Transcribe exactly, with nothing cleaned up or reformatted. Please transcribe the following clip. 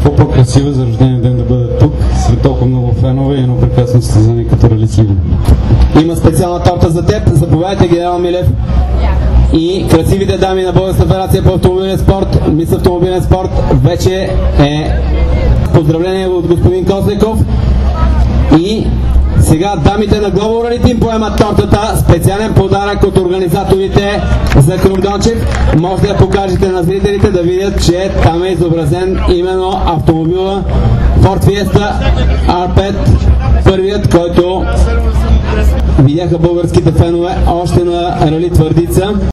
какво по-красиво за рождения ден да бъде тук, след толкова много фенове и едно прекрасно състезание като Рали Сливен. Има специална торта за теб. Заповядайте, генерал Милев. И красивите дами на Българска федерация по автомобилен спорт, мис автомобилен спорт, вече е поздравление от господин Кослеков. И сега дамите на Global Rally Team поемат тортата. Специален подарък от организаторите за Крум Дончев. Може да я покажете на зрителите да видят, че там е изобразен именно автомобила Ford Fiesta Ар пет, първият, който видяха българските фенове още на Рали Твърдица.